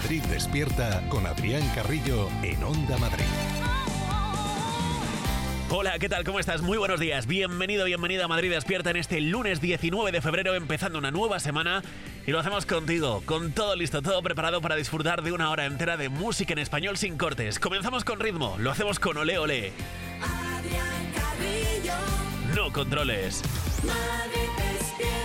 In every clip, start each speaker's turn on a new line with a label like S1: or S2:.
S1: Madrid Despierta con Adrián Carrillo en Onda Madrid.
S2: Hola, ¿qué tal? ¿Cómo estás? Muy buenos días. Bienvenido, bienvenida a Madrid Despierta en este lunes 19 de febrero, empezando una nueva semana. Y lo hacemos contigo, con todo listo, todo preparado para disfrutar de una hora entera de música en español sin cortes. Comenzamos con ritmo, lo hacemos con Olé Olé.
S3: Adrián Carrillo.
S2: No controles.
S3: Madrid Despierta.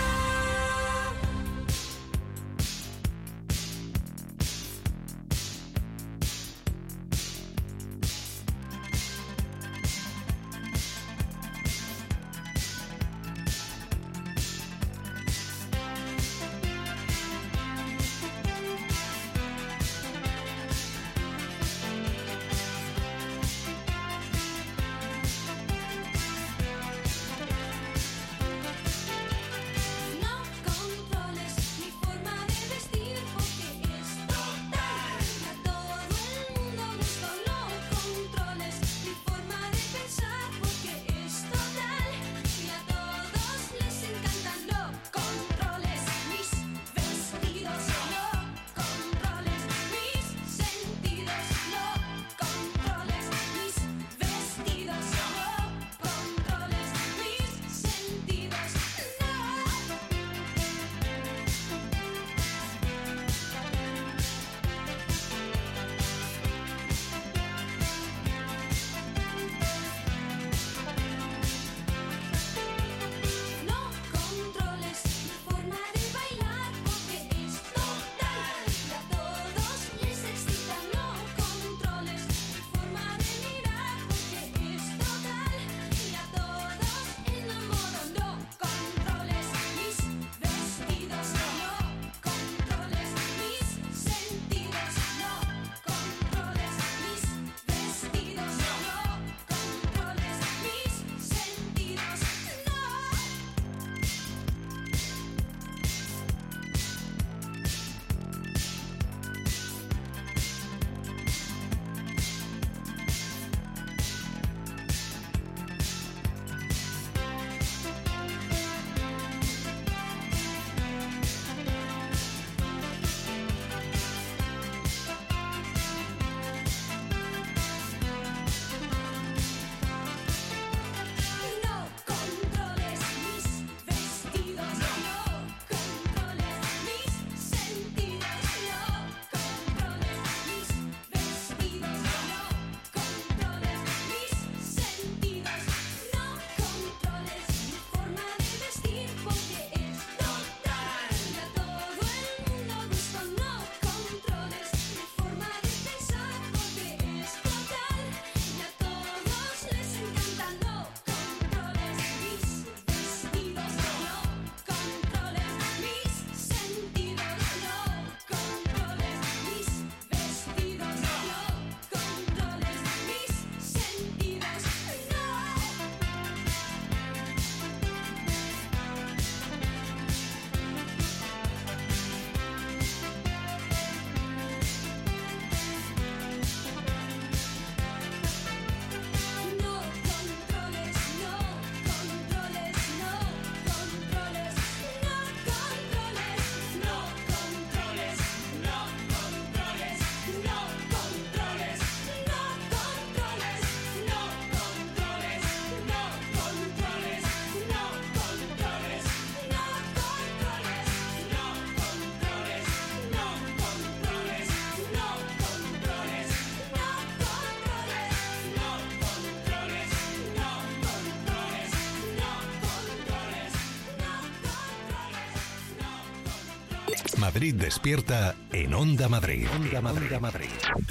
S1: Madrid Despierta en Onda Madrid. Onda Madrid.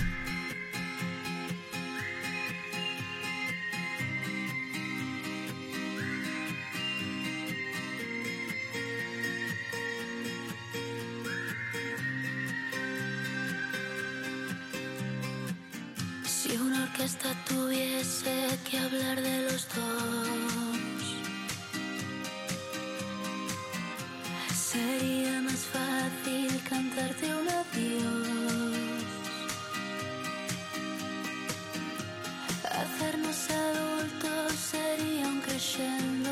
S4: Si una orquesta tuviese que hablar de los dos, sería más fácil cantarte un adiós, hacernos adultos sería un crescendo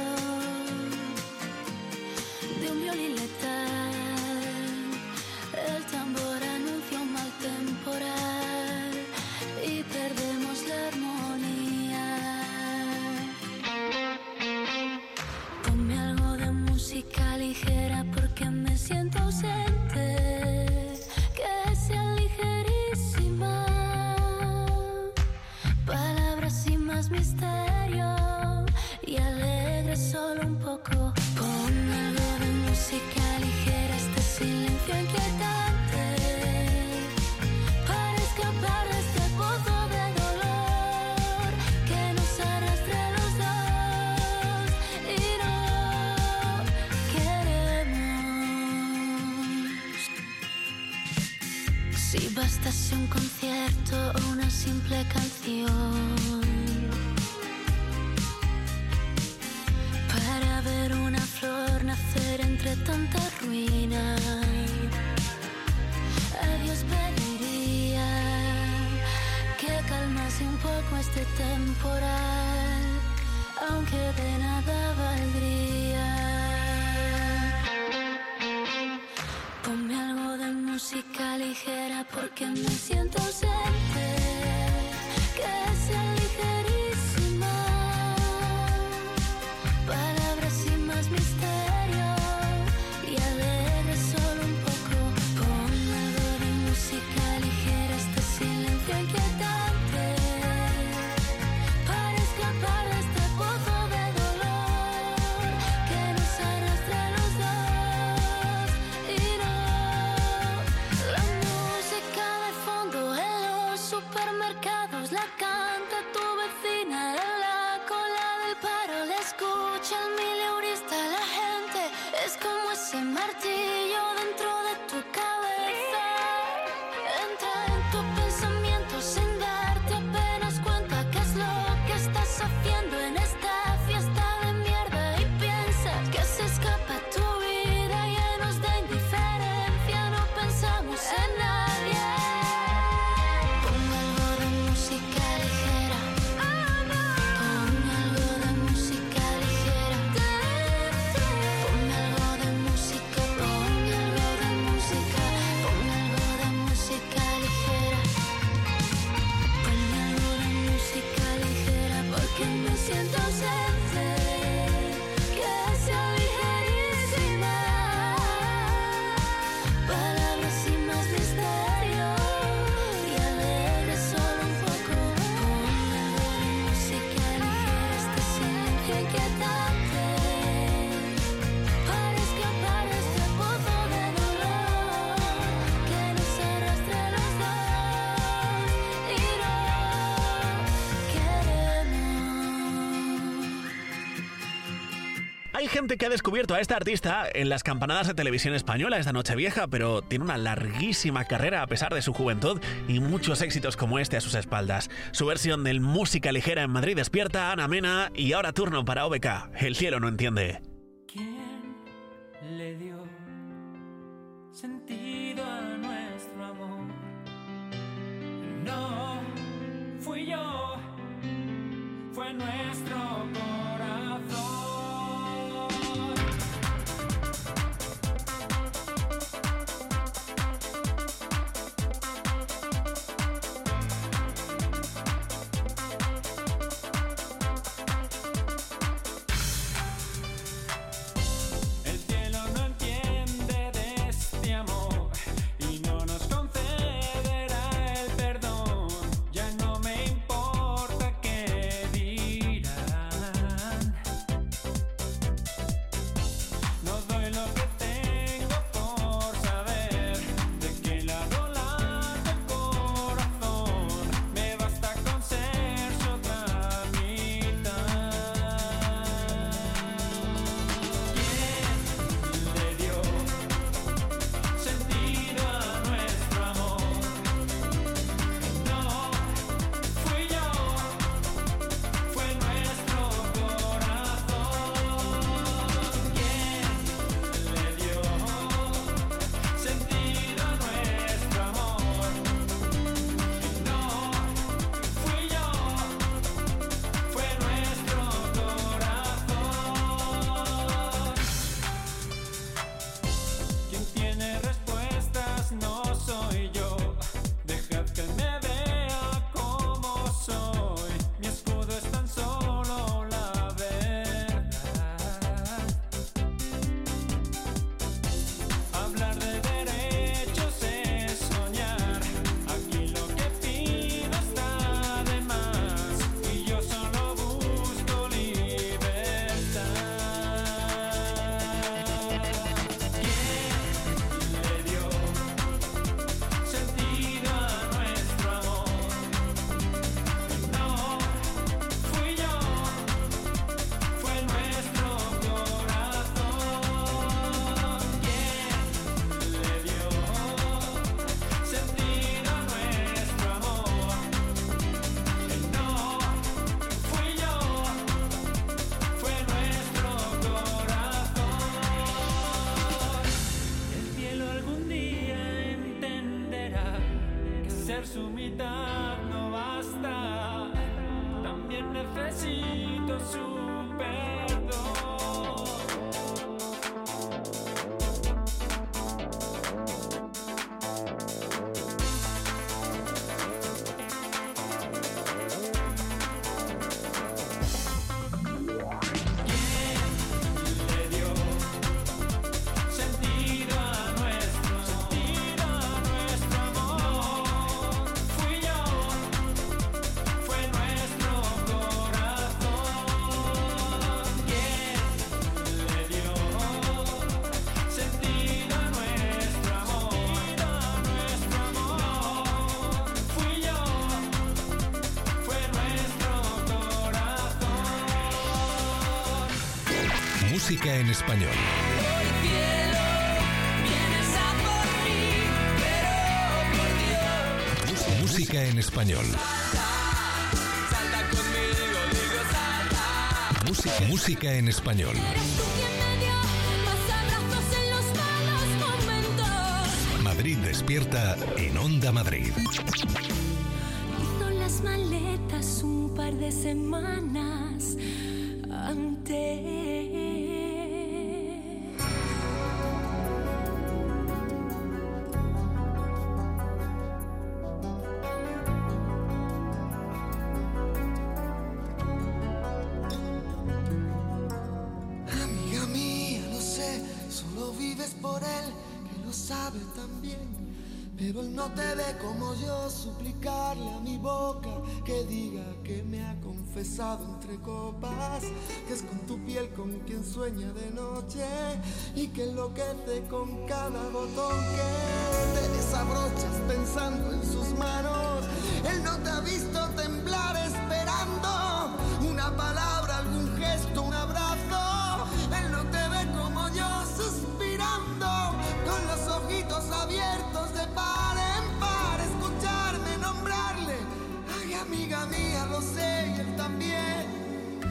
S4: de un violín letal, el tambor anuncia un porque me siento ausente, que sea ligerísima, palabras sin más misterio y alegre solo un poco. Pon algo de música ligera, este silencio inquietante, para escapar de este pozo de dolor que nos arrastre a los dos y no queremos. Si bastase un concierto o una simple canción para ver una flor nacer entre tanta ruina, a Dios pediría que calmase un poco este temporal, aunque de nada valdría. Ponme algo de música ligera porque me siento ausente, que sea ligerísima, palabras sin más misterio y alegre solo un poco. Pon algo de música ligera, este silencio inquietante, para escapar de este pozo de dolor que nos arrastra a los dos y no. La música de fondo en los supermercados la canta tu vecina en la cola del paro, la escucha el mileurista, la gente es como ese martillo dentro de tu cabeza, entra en tu pensamiento sin darte apenas cuenta qué es lo que estás haciendo en esta fiesta de mierda y piensas que se escapa tu vida llenos de indiferencia, no pensamos en nadie. Ponme algo de música ligera, ponme algo de música ligera, ponme algo de música, ponme algo de música, ponme algo de música ligera, ponme algo de música ligera porque me siento ausente, que sea ligerísima, palabras sin más misterio y alegre solo un poco. Ponme algo de música ligera, este silencio inquietante, para escapar de este pozo de dolor que nos arrastra a los dos y no queremos.
S2: Hay gente que ha descubierto a esta artista en las campanadas de televisión española esta Nochevieja, pero tiene una larguísima carrera a pesar de su juventud y muchos éxitos como este a sus espaldas. Su versión del Música Ligera en Madrid Despierta, Ana Mena, y ahora turno para OBK, El cielo no entiende.
S5: ¿Quién le dio sentido a nuestro amor? No fui yo, fue nuestro corazón. El cielo no entiende de este amor y no nos concederá el perdón. Ya no me importa qué dirán. ser su mitad no basta. También necesito su perdón.
S1: Música en español.
S3: Hoy cielo, vienes a por mí, pero por Dios.
S1: Música en español.
S3: Salta conmigo, digo salta.
S1: Música en español.
S4: Eres tú quien me dio más abrazos en los malos momentos.
S1: Madrid despierta en Onda Madrid.
S4: Hizo las maletas un par de semanas antes.
S6: Amiga mía, lo sé, solo vives por él, que lo sabe también. Pero él no te ve como yo, suplicarle a mi boca que diga que me ha confesado entre copas, que es con tu piel con quien sueña de noche y que enloquece con cada botón que te desabrochas pensando en sus manos. Él no te ha visto temblar esperando una palabra, algún gesto, un abrazo. Él no te ve como yo suspirando con los ojitos abiertos de par en par, escucharme nombrarle. Ay, amiga mía, lo sé y él también.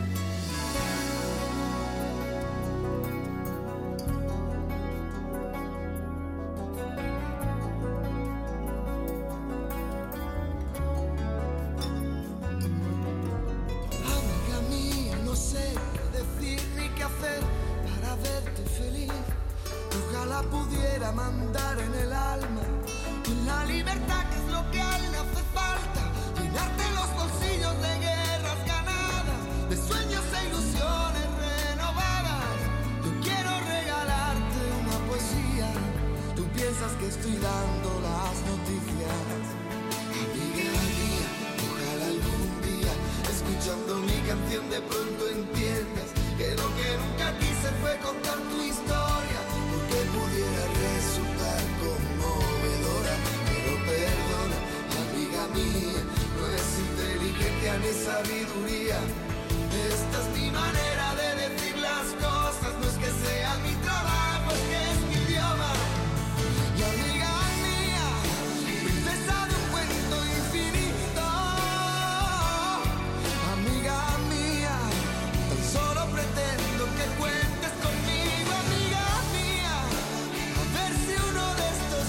S6: Amiga mía, no sé qué decir ni qué hacer para verte feliz. Ojalá pudiera mandar en el alma la libertad, que es lo que a él le hace falta. Llenarte los bolsillos de guerras ganadas, de sueños e ilusiones renovadas. Yo quiero regalarte una poesía. Tú piensas que estoy dando las noticias. Amiga mía, ojalá algún día, escuchando mi canción, de pronto entiendas que lo que nunca quise fue contar tu historia, porque pudiera resultar conmovedora. Pero perdona, amiga mía, no es inteligencia ni sabiduría. Esta es mi manera de decir las cosas, no es que sea mi trabajo, es que es mi idioma. Y amiga mía, princesa de un cuento infinito. Amiga mía, tan solo pretendo que cuentes conmigo. Amiga mía, a ver si uno de estos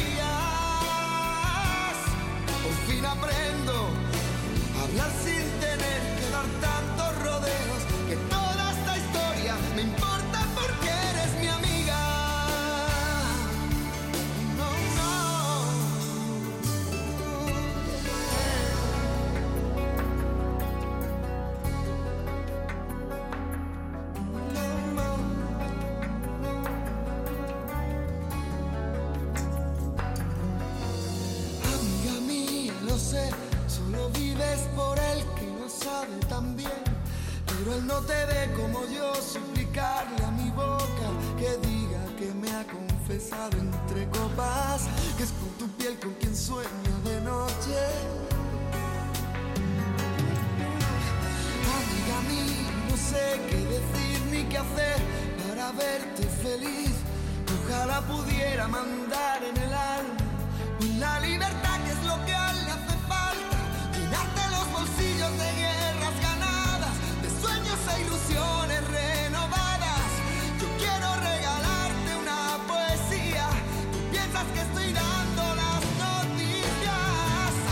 S6: días por fin aprendo a hablar sin tener que dar tantos rodeos, que toda esta historia me importa porque eres mi amiga. No, no. Amiga mía, lo sé, solo vives por él, que lo sabe también. Pero él no te ve como yo, suplicarle a mi boca que diga que me ha confesado entre copas, que es con tu piel con quien sueña de noche. Amiga mía, no sé qué decir ni qué hacer para verte feliz. Ojalá pudiera mandar en el alma la libertad, que es lo que a él le hace falta. Llenarte los bolsillos de guerras ganadas, de sueños e ilusiones renovadas. Yo quiero regalarte una poesía. Tú piensas que estoy dando las noticias.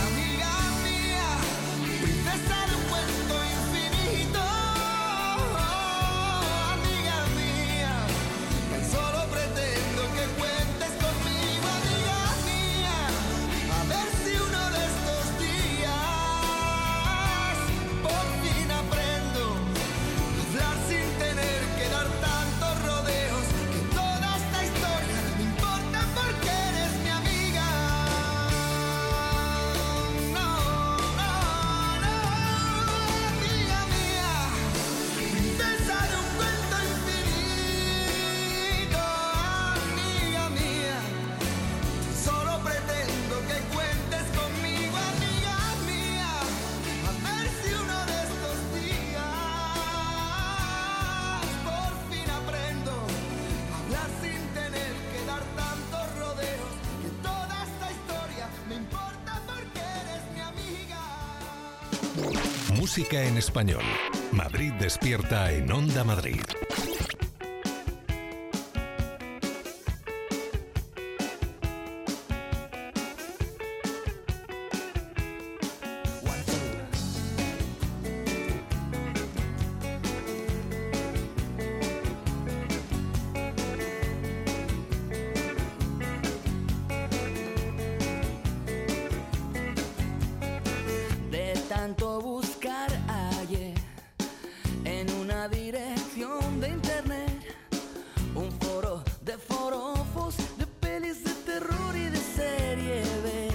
S1: música en español. Madrid despierta en Onda Madrid.
S3: De tanto buscar hallé en una dirección de internet un foro de forofos, de pelis de terror y de serie B.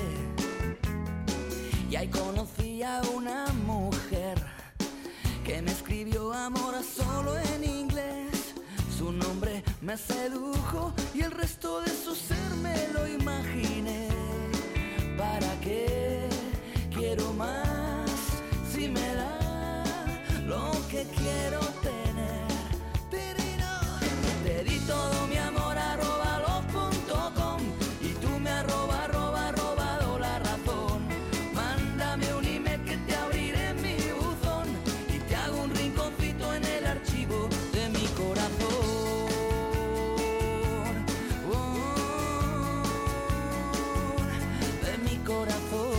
S3: Y ahí conocí a una mujer que me escribió amor a solo en inglés. Su nombre me sedujo y el resto de su ser me lo imaginé. ¿Para qué quiero más si me da lo que quiero tener? Te di todo mi amor @lo.com y tú me robado la razón. Mándame un email que te abriré en mi buzón y te hago un rinconcito en el archivo de mi corazón. De mi corazón.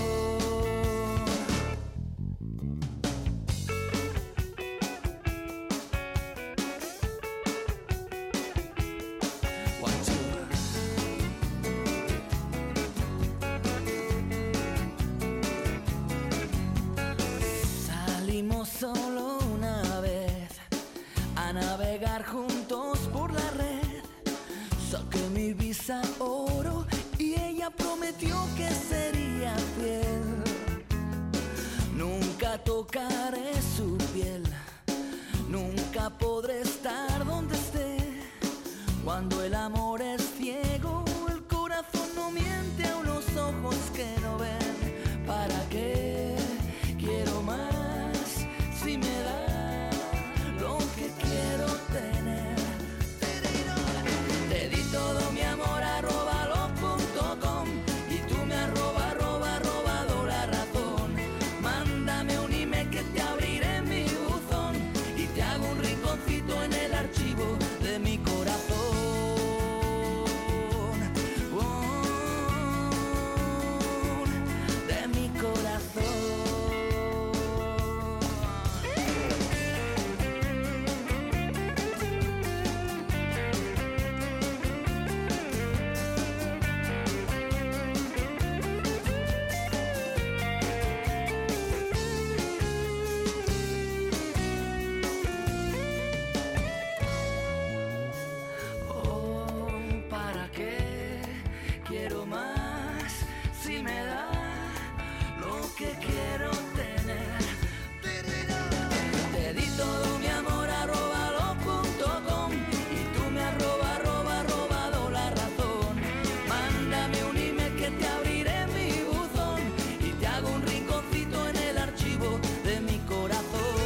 S3: Salimos solo una vez a navegar juntos por la red. Saqué mi visa oro y ella prometió que sería fiel. Nunca tocaré su piel, nunca podré estar donde esté. Cuando el amor es ciego, el corazón no miente a unos ojos que no ven. ¿Para qué quiero más si me da lo que quiero tener? Te di todo mi amor @lo.com y tú me has robado la razón. Mándame un email que te abriré en mi buzón y te hago un rinconcito en el archivo de mi corazón. De mi corazón. ¿Para qué quiero más si me da lo que quiero tener? Te di todo mi amor @lo.com y tú me has robado la razón. Mándame un email que te abriré en mi buzón y te hago un rinconcito en el archivo de mi corazón.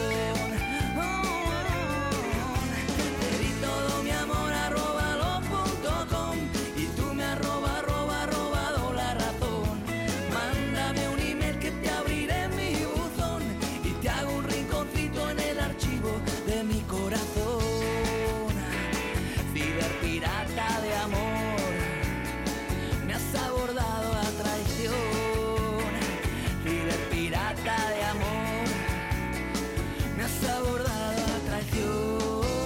S3: Te di todo mi amor @lo.com y tú me has robado la razón. Mándame un email que te abriré en mi buzón y te hago un rinconcito en el archivo de mi corazón. Ciberpirata de amor, me has abordado a traición. Ciberpirata de amor, me has abordado a traición.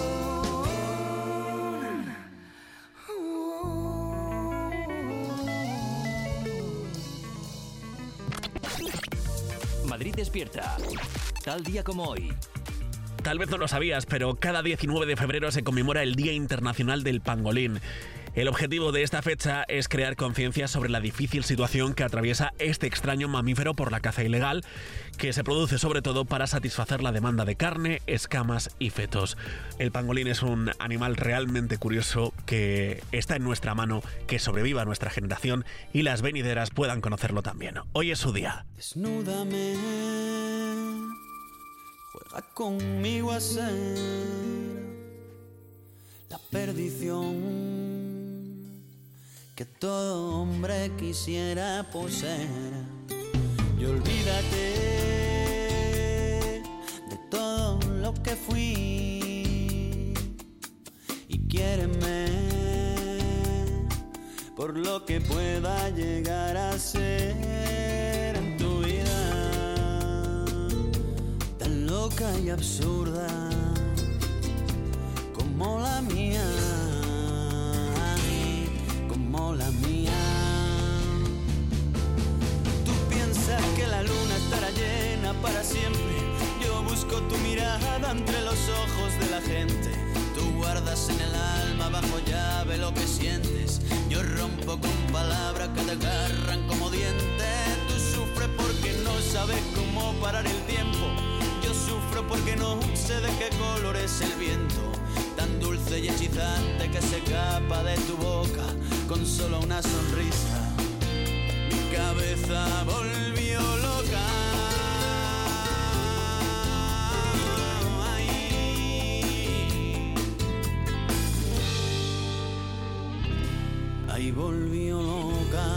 S7: Madrid despierta. Tal día como hoy.
S2: Tal vez no lo sabías, pero cada 19 de febrero se conmemora el Día Internacional del Pangolín. El objetivo de esta fecha es crear conciencia sobre la difícil situación que atraviesa este extraño mamífero por la caza ilegal, que se produce sobre todo para satisfacer la demanda de carne, escamas y fetos. El pangolín es un animal realmente curioso que está en nuestra mano, que sobreviva a nuestra generación y las venideras puedan conocerlo también. Hoy es su día.
S5: Desnúdame, juega conmigo a ser la perdición que todo hombre quisiera poseer. Y olvídate
S8: que fui y quiéreme por lo que pueda llegar a ser en tu vida, tan loca y absurda como la mía, como la mía. Tú piensas que la luna estará llena para siempre. Yo busco tu mirada entre los ojos de la gente. Tú guardas en el alma bajo llave lo que sientes. Yo rompo con palabras que te agarran como dientes. Tú sufres porque no sabes cómo parar el tiempo. Yo sufro porque no sé de qué color es el viento, tan dulce y hechizante que se escapa de tu boca con solo una sonrisa. Mi cabeza volvió loca. Ahí volvió loca.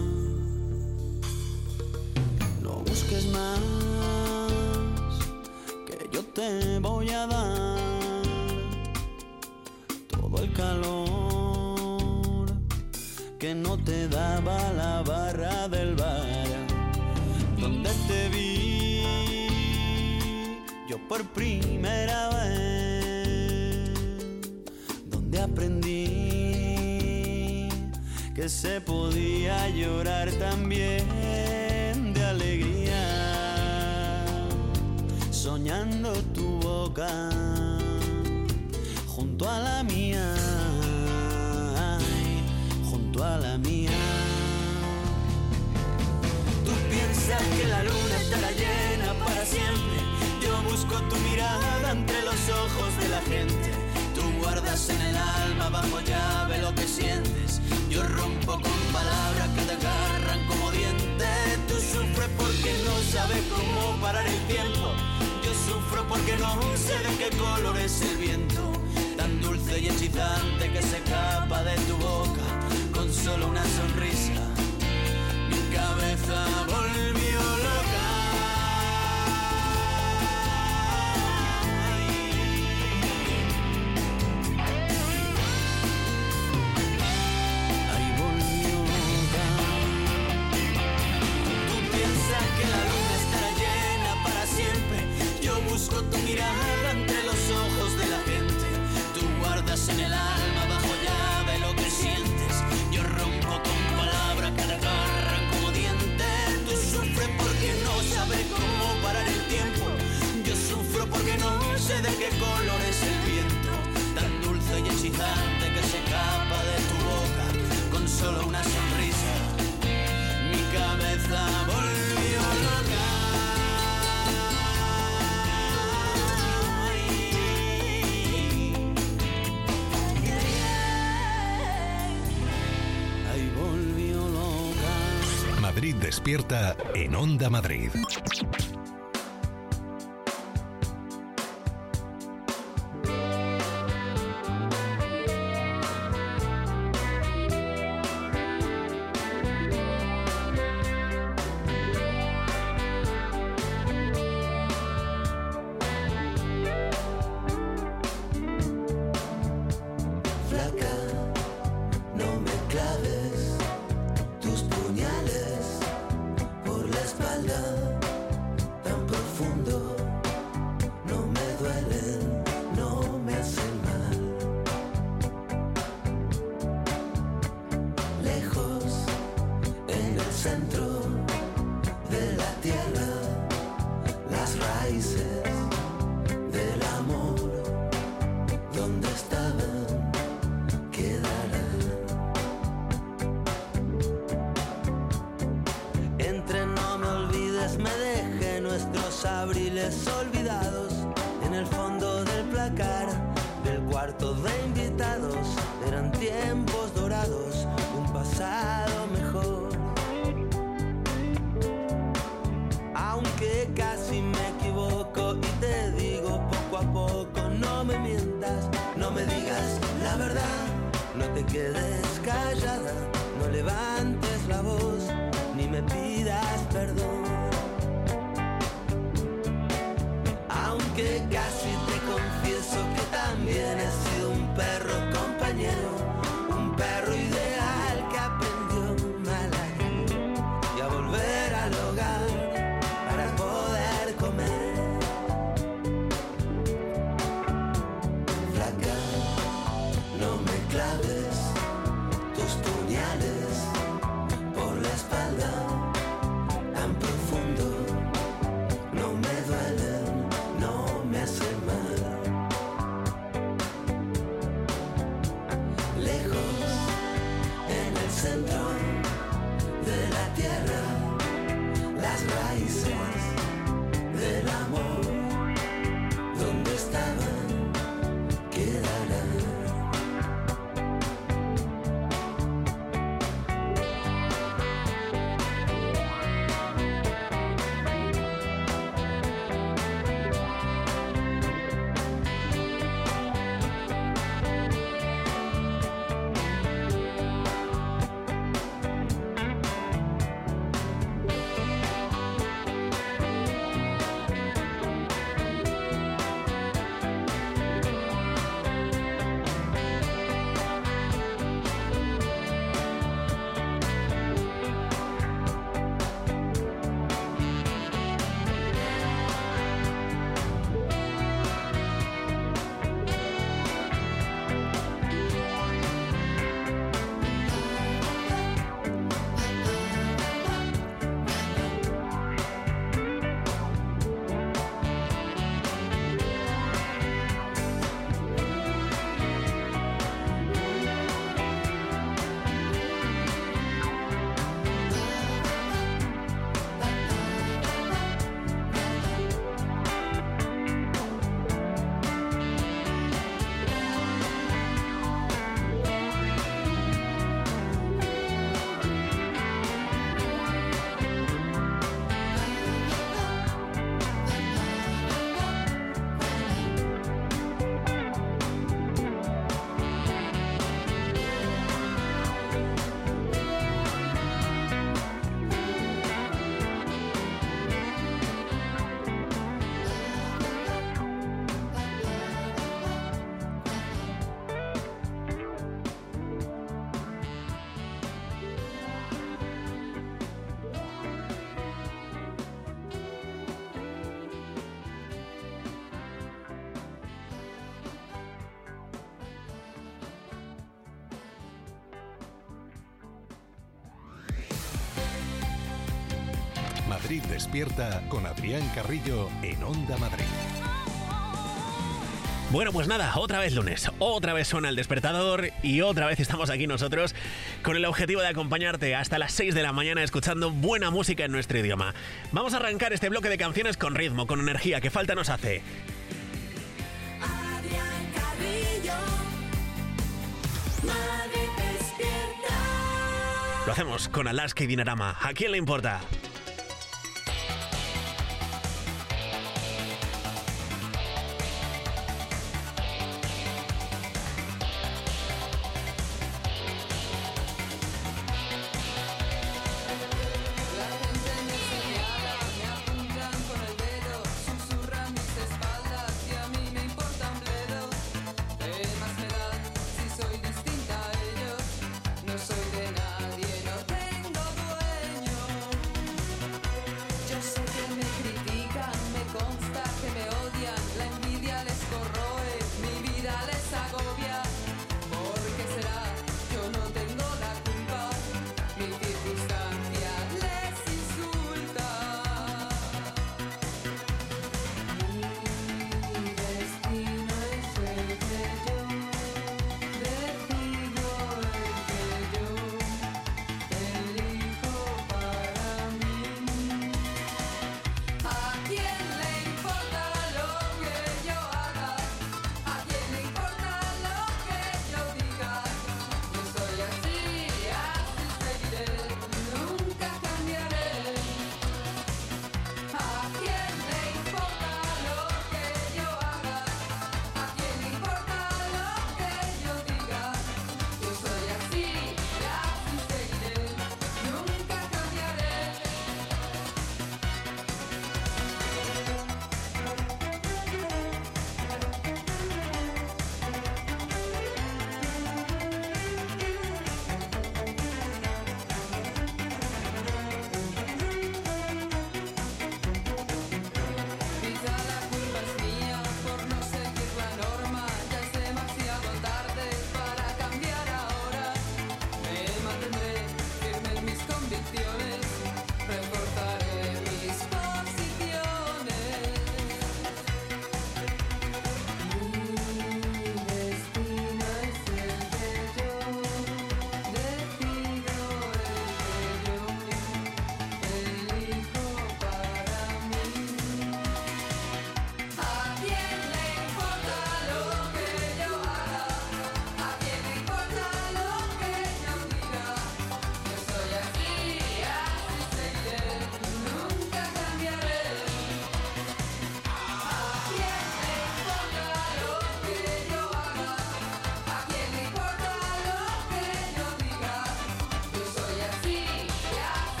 S8: No busques más, que yo te voy a dar todo el calor que no te daba la barra del bar donde te vi yo por primera vez, donde aprendí que se podía llorar también de alegría, soñando tu boca junto a la mía, junto a la mía. Tú piensas que la luna estará llena para siempre. Yo busco tu mirada entre los ojos de la gente. Tú guardas en el alma bajo llave lo que sientes. Yo rompo con palabras que te agarran como dientes. Tú sufres porque no sabes cómo parar el tiempo. Yo sufro porque no sé de qué color es el viento, tan dulce y hechizante que se escapa de tu boca con solo una sonrisa. Mi cabeza volvió loca. Ahí volvió loca. Tú piensas que la luna estará llena para siempre. Yo busco tu mirada entre los ojos de la gente. Tú guardas en el alma bajo llave lo que sientes. Yo rompo con palabras que te agarran como dientes. Tú sufres porque no sabes cómo parar el tiempo. Yo sufro porque no sé de qué color es el viento, tan dulce y hechizante que se escapa de tu boca con solo una sonrisa. Mi cabeza volvió loca. Ahí volvió loca.
S1: Madrid despierta en Onda Madrid.
S6: Flaca, no me claves tus puñales por la espalda tan profundo. No me duelen, no me hacen mal. Lejos, en el centro de la tierra, las raíces del amor, donde estaban, quedarán. Entre no me olvides, me dejé nuestros abriles olvidados en el fondo del placar del cuarto de invitados. Eran tiempos dorados, un pasado mejor. Aunque casi me equivoco y te digo poco a poco, no me mientas, no me digas la verdad, no te quedes callada, no levantes la voz, ni me pidas perdón. Aunque casi te
S3: dentro de la tierra, las raíces del amor, donde estaban, quedarán.
S1: Madrid Despierta con Adrián Carrillo en Onda Madrid.
S2: Bueno, pues nada, otra vez lunes, otra vez suena el despertador y otra vez estamos aquí nosotros con el objetivo de acompañarte hasta las 6 de la mañana escuchando buena música en nuestro idioma. Vamos a arrancar este bloque de canciones con ritmo, con energía, que falta nos hace.
S3: Adrián Carrillo, Madrid Despierta.
S2: Lo hacemos con Alaska y Dinarama. ¿A quién le importa?
S3: No soy de nadie, no tengo dueño.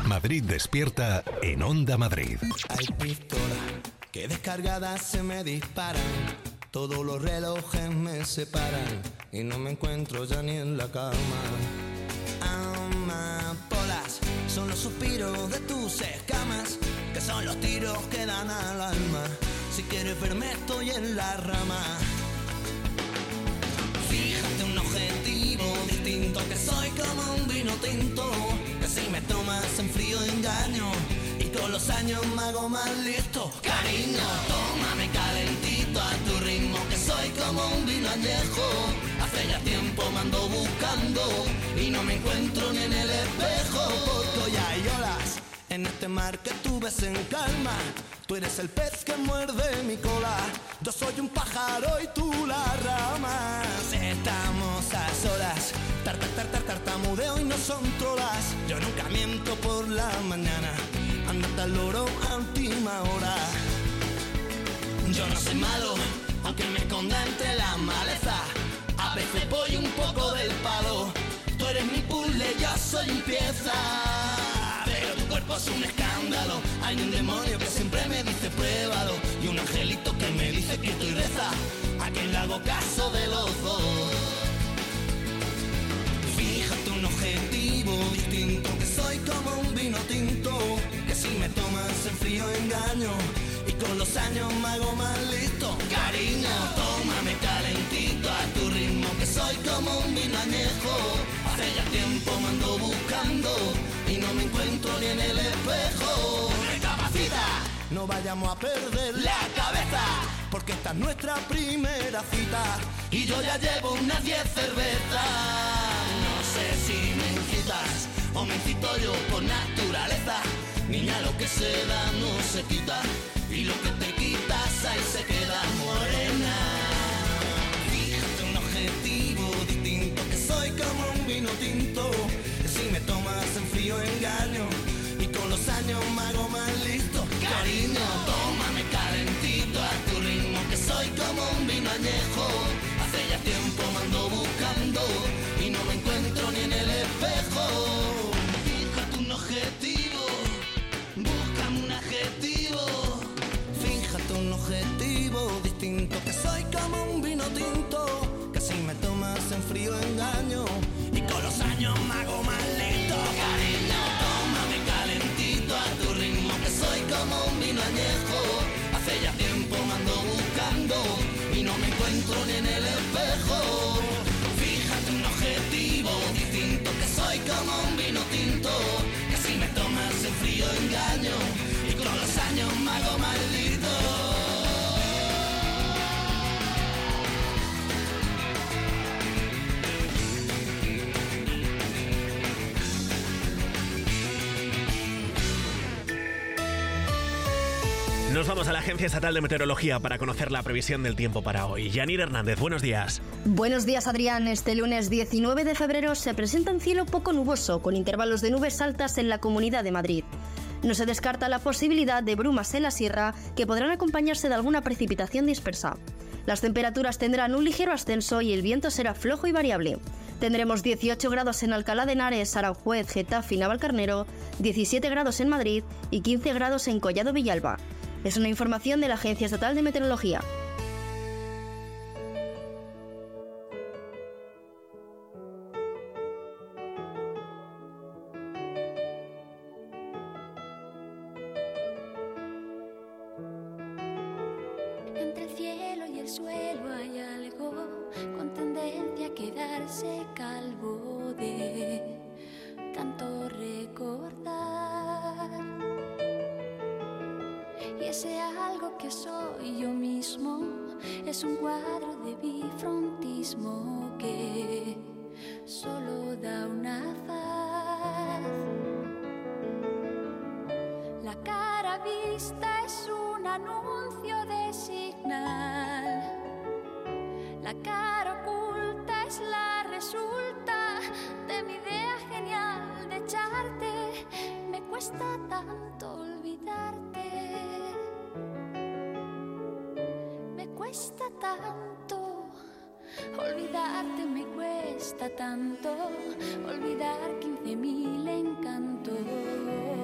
S1: Madrid Despierta en Onda Madrid.
S8: Hay pistolas que descargadas se me disparan. Todos los relojes me separan y no me encuentro ya ni en la cama. Amapolas son los suspiros de tus escamas, que son los tiros que dan al alma. Si quieres verme estoy en la rama. Fíjate un objetivo distinto, que soy como un vino tinto, que si me tomas en frío engaño y con los años me hago más listo. Cariño, tómame calentito a tu ritmo, que soy como un vino añejo. Hace ya tiempo me ando buscando y no me encuentro ni en el espejo. Porque hoy hay olas en este mar que tú ves en calma. Tú eres el pez que muerde mi cola. Yo soy un pájaro y tú la rama. Estamos a solas, tartamudeo y no son trolas. Yo nunca miento por la mañana, andate al loro a última hora. Yo no soy malo, aunque me esconda entre la maleza. A veces voy un poco del palo. Tú eres mi puzzle, yo soy un pieza. Pero tu cuerpo es un escándalo. Hay un demonio que siempre me dice pruébalo, y un angelito que me dice que estoy reza. ¿A quién le hago caso de los dos? Fíjate un objetivo distinto, que soy como un vino tinto, que si me tomas en frío engaño y con los años me hago más listo. Cariño, tómame calentito a tu ritmo, que soy como un vino añejo. Hace ya tiempo me ando buscando y no me encuentro ni en el espejo. Recapacita, no vayamos a perder la cabeza, porque esta es nuestra primera cita y yo ya llevo unas 10 cervezas. No sé si me incitas o me incito yo por naturaleza. Niña, lo que se da no se quita, y lo que te quitas ahí se queda morena. Fíjate un objetivo distinto, que soy como un vino tinto, que si me tomas en frío engaño y con los años me hago más listo. Cariño, tómame calentito a tu ritmo, que soy como un vino añejo. Hace ya tiempo me ando buscando y no me encuentro ni en el espejo. Fíjate un objetivo, búscame un adjetivo. Fíjate un objetivo distinto, que soy como un vino tinto, que si me tomas en frío engaño y con los años me hago más listo. Cariño, tómame calentito a tu ritmo, que soy como un vino añejo. Hace ya tiempo me ando buscando y no me encuentro ni en el espejo. Fíjate un objetivo distinto, que soy como un vino tinto, que si me tomas en frío engaño y con los años me hago más listo.
S2: Nos vamos a la Agencia Estatal de Meteorología para conocer la previsión del tiempo para hoy. Yanir Hernández, buenos días.
S9: Buenos días, Adrián. Este lunes 19 de febrero se presenta un cielo poco nuboso, con intervalos de nubes altas en la Comunidad de Madrid. No se descarta la posibilidad de brumas en la sierra, que podrán acompañarse de alguna precipitación dispersa. Las temperaturas tendrán un ligero ascenso y el viento será flojo y variable. Tendremos 18 grados en Alcalá de Henares, Aranjuez, Getafe y Navalcarnero, 17 grados en Madrid y 15 grados en Collado Villalba. Es una información de la Agencia Estatal de Meteorología.
S4: Entre el cielo y el suelo hay algo con tendencia a quedarse calvo de tanto recordar. Y ese algo que soy yo mismo es un cuadro de bifrontismo que solo da una faz. La cara vista es un anuncio de señal. La cara oculta es la resulta de mi idea genial de echarte. Me cuesta tanto olvidarte. Me cuesta tanto olvidarte, me cuesta tanto olvidar 15.000 encantos.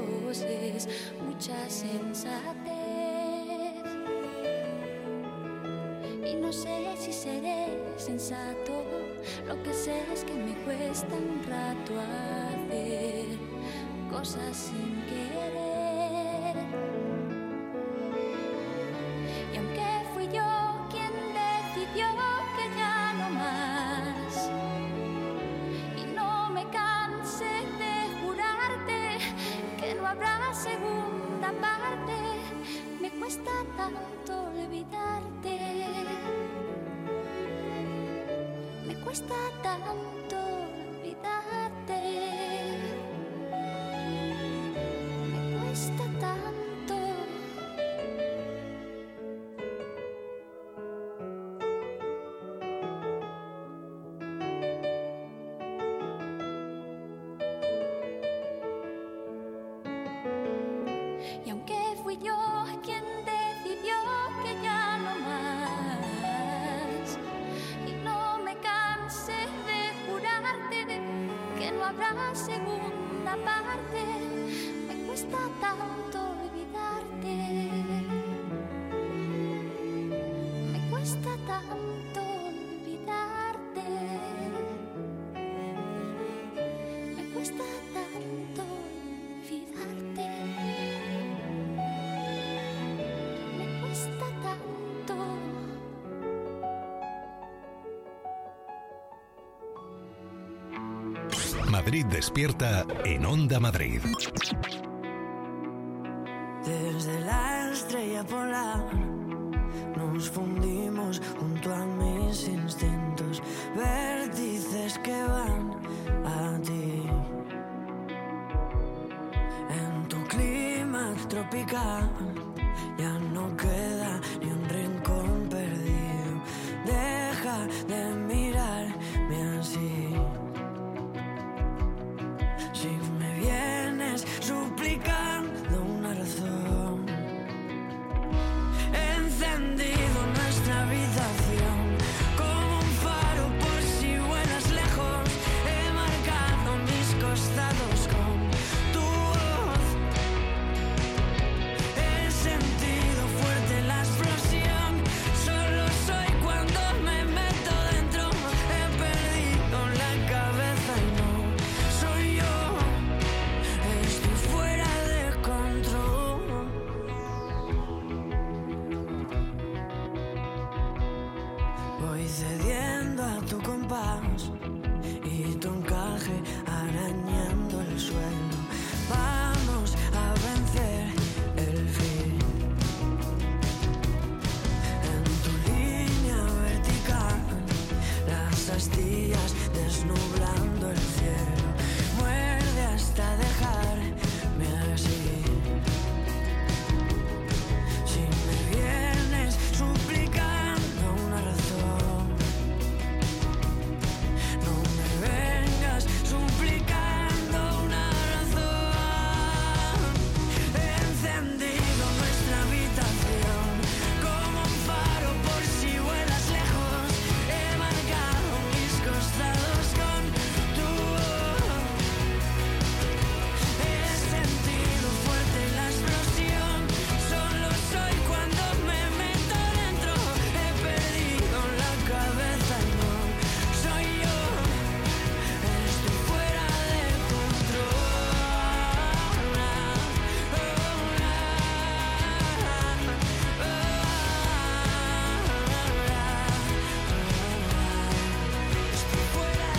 S4: no sé si seré sensato. Lo que sé es que me cuesta un rato hacer cosas sin querer. Y aunque fui yo quien decidió que ya no más, y no me cansé de jurarte que no habrá segunda parte, me cuesta tanto olvidarte. Me cuesta tanto olvidarte. Me cuesta tanto. Y aunque fui yo quien decidió que ya no más, y no me cansé de jurarte que no habrá segunda parte, me cuesta tanto olvidarte. Me cuesta tanto olvidarte. Me cuesta tanto olvidarte. Me cuesta tanto.
S1: Madrid despierta en Onda Madrid.
S10: Desde la estrella polar nos fundimos junto a mis instintos, vértices que van a ti. En tu clima tropical ya no queda ni un rincón perdido. Deja de mirarme así. Si me vienes suplicando una razón, he encendido nuestra habitación como un faro por si vuelas lejos. He marcado mis costados con tu voz. He sentido fuerte la explosión. Solo soy cuando me meto dentro. He perdido la cabeza y no soy yo. Estoy fuera de control. Voy cediendo a tu compás y tu encaje arañando el suelo. Vamos a vencer el fin. En tu línea vertical, las astillas desnublando el cielo. Muerde hasta dejarme así. Si me vienes suplicando una razón, no me vengas suplicando una razón. He encendido nuestra habitación como un faro por si vuelas lejos. He marcado mis costados con tu voz. He sentido fuerte la explosión. Solo soy cuando me meto dentro. He perdido la cabeza y no soy yo. Estoy fuera de control. Estoy fuera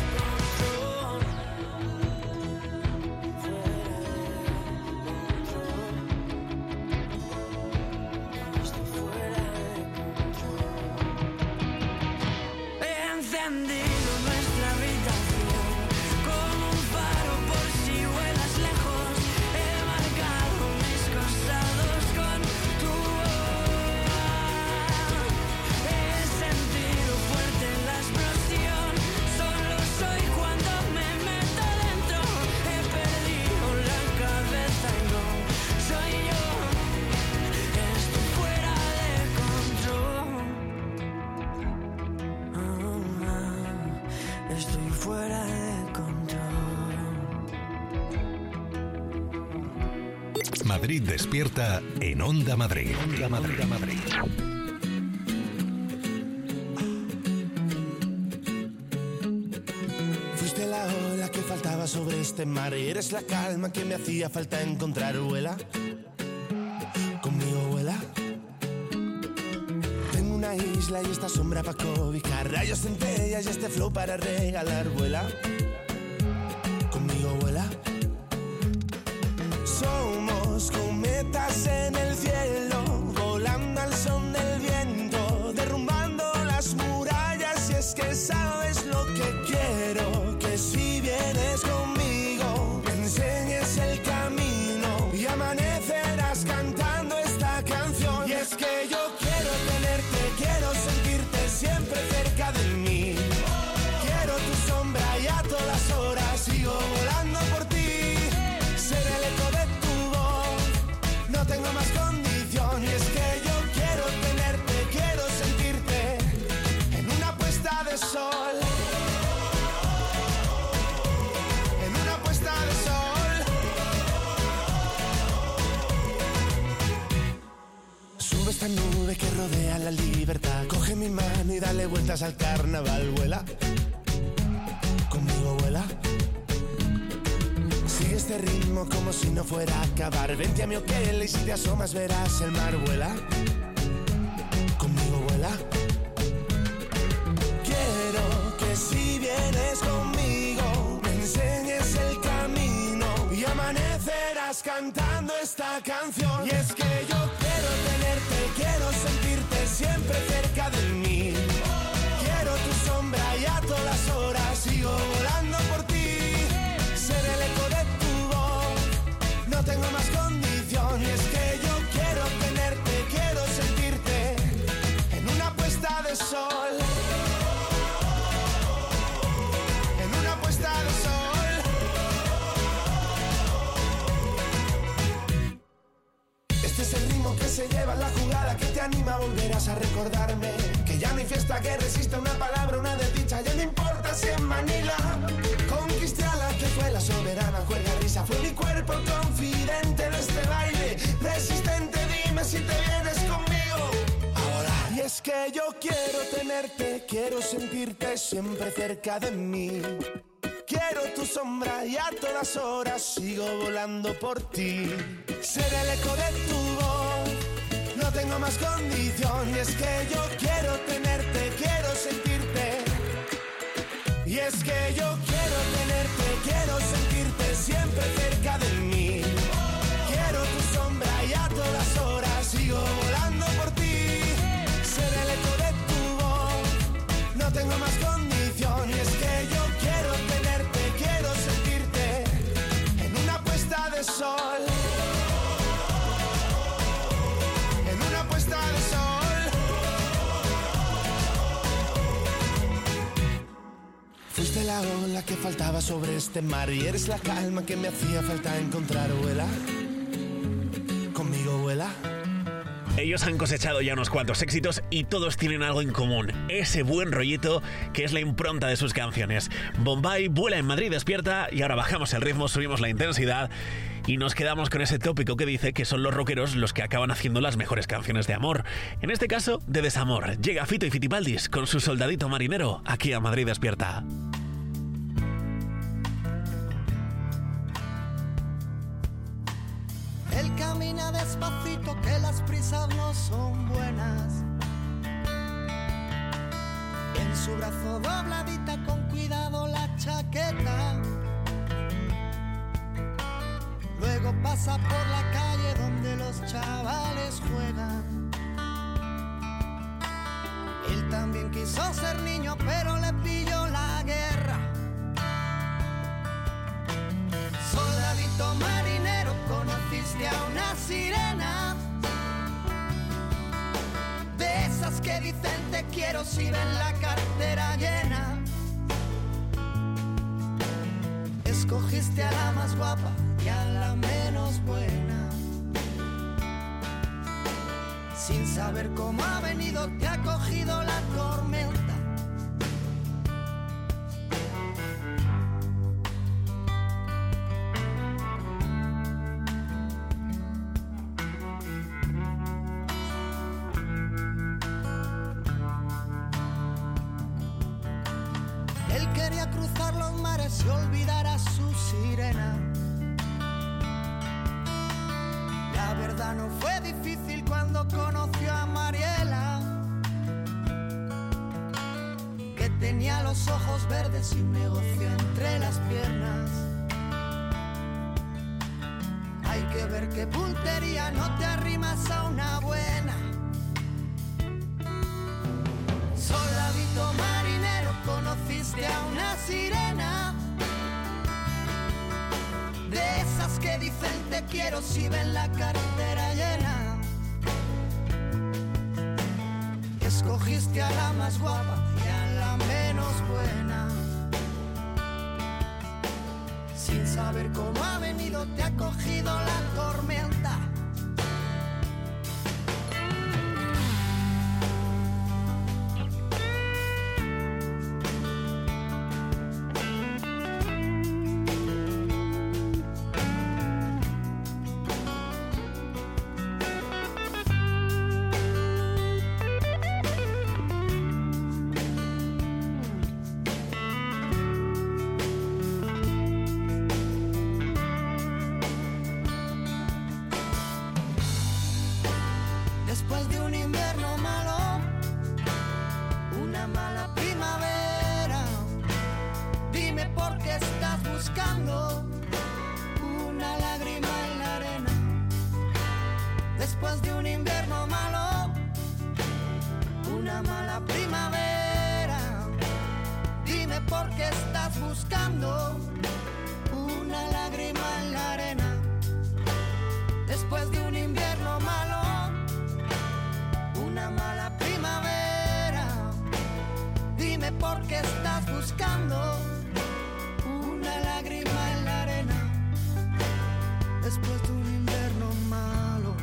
S10: He encendido nuestra habitación como un faro por si vuelas lejos. He marcado mis costados con tu voz. He sentido fuerte la explosión. Solo soy cuando me meto dentro. He perdido la cabeza y no soy yo. Estoy fuera de control. Estoy fuera de control.
S1: Madrid despierta en Onda Madrid. Onda Madrid.
S11: este mar y eres la calma que me hacía falta encontrar. Vuela, conmigo vuela. Tengo una isla y esta sombra para cobijar, rayos, centellas y este flow para regalar. Vuela, conmigo vuela. Somos cometas en el cielo, volando al son del viento, derrumbando las murallas. Y es que sabes lo que quiero, que si vienes conmigo me enseñes el camino y amanecerás cantando esta canción. Y es que yo quiero tenerte, quiero sentirte siempre cerca de mí. Quiero tu sombra y a todas horas sigo volando por ti. Ser el eco de tu voz, no tengo más condición. Y es que yo quiero tenerte, quiero sentirte en una puesta de sol. En una puesta de sol. Sube esta nube que rodea la libertad, coge mi mano y dale vueltas al carnaval. Vuela, conmigo vuela. Sigue este ritmo como si no fuera a acabar. Vente a mi hotel y si te asomas verás el mar. Vuela, conmigo vuela. Quiero que si vienes conmigo me enseñes el camino y amanecerás cantando esta canción. Y es que yo quiero tenerte, quiero sentirte siempre cerca de mí. Quiero tu sombra y a todas horas sigo volando por ti. Ser el eco de tu voz, no tengo más condición. Y es que yo quiero tenerte, quiero sentirte en una puesta de sol. En una puesta de sol. Este es el ritmo que se lleva en la jugada, que te anima, volverás a recordarme que ya no hay fiesta que resista una palabra, una desdicha. Ya no importa si en Manila conquisté a la que fue la soberana, juega risa. Fue mi cuerpo confidente en este baile, resistente. Dime si te vienes conmigo a volar. Y es que yo quiero tenerte, quiero sentirte siempre cerca de mí. Quiero tu sombra y a todas horas sigo volando por ti. Ser el eco de tu voz, no tengo más condición. Y es que yo quiero tenerte, quiero sentirte. Y es que yo quiero tenerte, quiero sentirte siempre cerca de mí. Quiero tu sombra y a todas horas sigo volando por ti. Ser el eco de tu voz, no tengo más condición. Y es que yo quiero tenerte, quiero sentirte en una puesta de sol. En una puesta de sol. Fuiste la ola que faltaba sobre este mar y eres la calma que me hacía falta encontrar. Vuela, conmigo vuela.
S2: Ellos han cosechado ya unos cuantos éxitos y todos tienen algo en común, ese buen rollito que es la impronta de sus canciones. Bombay vuela en Madrid Despierta y ahora bajamos el ritmo, subimos la intensidad y nos quedamos con ese tópico que dice que son los rockeros los que acaban haciendo las mejores canciones de amor. En este caso, de desamor. Llega Fito y Fitipaldis con su Soldadito Marinero aquí a Madrid Despierta.
S12: Él camina despacito, que las prisas no son buenas. En su brazo dobladita, con cuidado la chaqueta. Luego pasa por la calle donde los chavales juegan. Él también quiso ser niño, pero le pilló la guerra. Soldadito marinero, conociste a una sirena, de esas que dicen te quiero si ven la cartera llena. Escogiste a la más guapa y a la menos buena. Sin saber cómo ha venido, te ha cogido la tormenta. Él quería cruzar los mares y olvidar a su sirena. La verdad no fue difícil cuando conoció a Mariela, que tenía los ojos verdes y un negocio entre las piernas. Hay que ver qué puntería, no te arrimas a una buena. Soldadito marinero, conociste a una sirena, de esas que dicen te quiero si ven la cartera llena. Escogiste a la más guapa y a la menos buena. Sin saber cómo ha venido te ha cogido la tormenta. Después de un invierno malo, una mala primavera, dime por qué estás buscando una lágrima en la arena. Después de un invierno malo, una mala primavera, dime por qué estás buscando una lágrima en la arena. Después de un invierno malo, una mala primavera, dime por qué estás buscando una lágrima en la arena. Después de un invierno malo.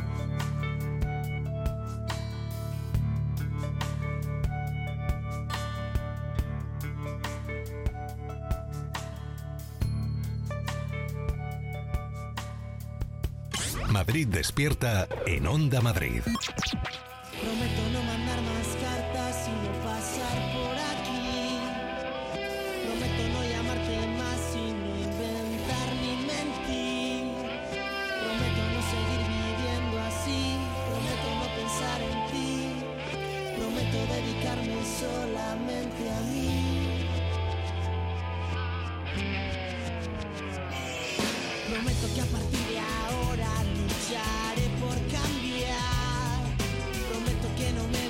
S1: Madrid despierta en Onda Madrid.
S12: Prometo no mandar más cartas y no pasar por aquí. Prometo no llamarte más y no inventar ni mentir. Prometo no seguir viviendo así. Prometo no pensar en ti. Prometo dedicarme solamente a mí. Prometo que a partir de ahora lucharé por cambiar. Prometo que no me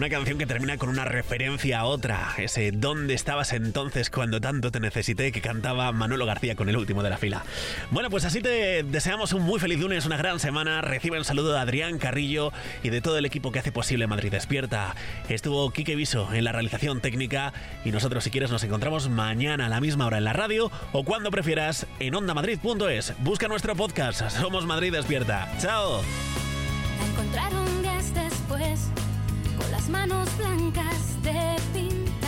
S2: Una canción que termina con una referencia a otra, ese ¿dónde estabas entonces cuando tanto te necesité?, que cantaba Manolo García con el último de la fila. Bueno, pues así te deseamos un muy feliz lunes, una gran semana. Recibe un saludo de Adrián Carrillo y de todo el equipo que hace posible Madrid Despierta. Estuvo Quique Viso en la realización técnica y nosotros, si quieres, nos encontramos mañana a la misma hora en la radio o cuando prefieras en ondamadrid.es. Busca nuestro podcast. Somos Madrid Despierta. ¡Chao!
S4: La encontraron días después, con las manos blancas de pintar.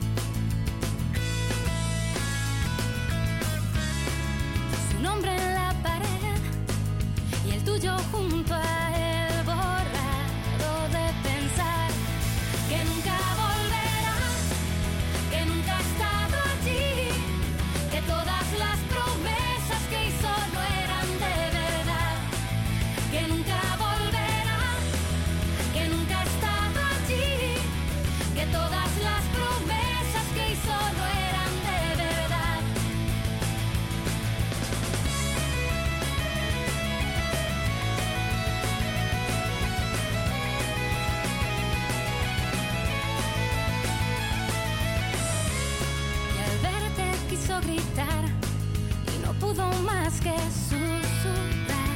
S4: Su nombre en la pared y el tuyo junto a él, borrado de pensar que nunca volverá, que nunca ha estado allí, que todas las promesas que hizo no eran de verdad, que nunca volverá, que nunca ha estado allí, que todas las promesas que hizo no eran de verdad. Y al verte quiso gritar y no pudo más que susurrar.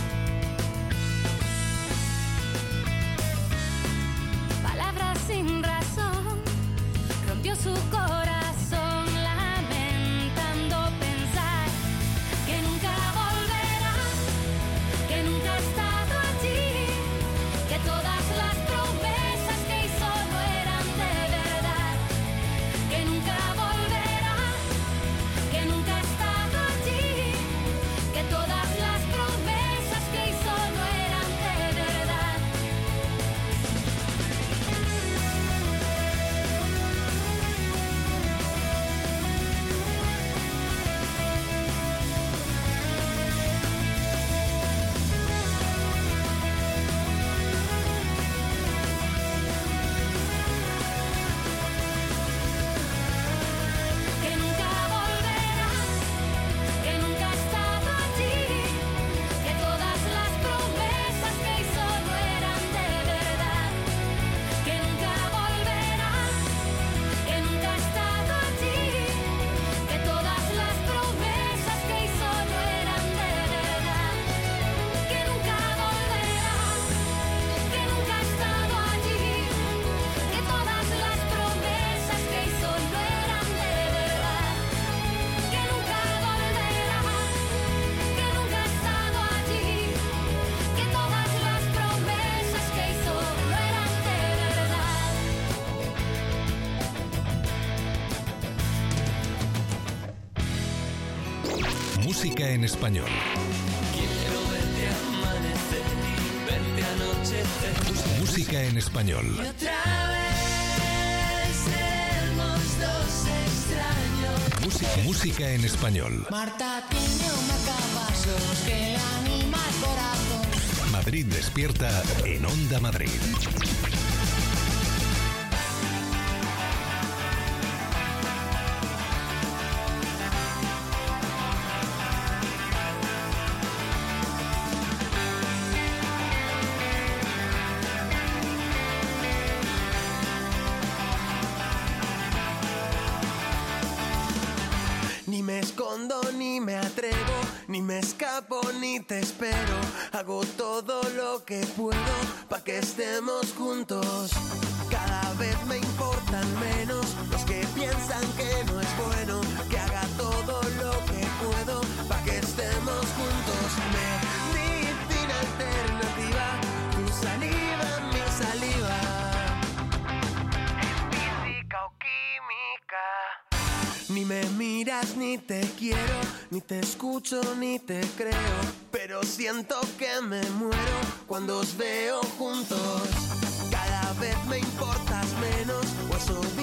S4: Palabras sin razón, rompió su corazón, lamentando pensar que nunca volverá, que nunca ha estado allí, que todas las promesas que hizo no eran de verdad, que nunca volverá, que nunca ha estado allí, que todas las promesas que hizo no eran de verdad. Que nunca volverá, que nunca ha estado allí, que todas las promesas que hizo no eran de verdad, que nunca volverá, que nunca ha estado allí, que todas las promesas que hizo no eran de verdad, que nunca volverá, que nunca ha estado allí, que todas las promesas que hizo no eran de verdad, que nunca volverá, que nunca ha estado allí, que todas las promesas que hizo no eran de verdad.
S1: Música en español.
S10: Quiero verte amanecer y verte anochecer.
S1: Música en español.
S10: Y otra vez seremos dos extraños.
S1: Música en español.
S12: Marta tiene una capasos que anima el corazón.
S1: Madrid Despierta en Onda Madrid.
S8: Ni me escondo, ni me atrevo, ni me escapo, ni te espero. Hago todo lo que puedo pa' que estemos juntos. Cada vez me importan menos los que piensan que no es bueno. Que haga todo lo que puedo pa' que estemos juntos. Medicina alternativa, tu saliva, mi saliva. ¿Es física o química? Ni me miras, ni te quiero, ni te escucho, ni te creo. Pero siento que me muero cuando os veo juntos. Cada vez me importas menos, o eso